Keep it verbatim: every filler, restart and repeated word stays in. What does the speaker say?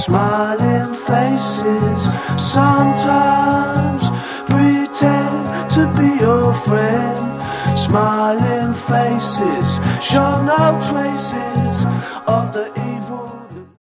Smiling faces sometimes pretend to be your friend. Smiling faces show no traces of the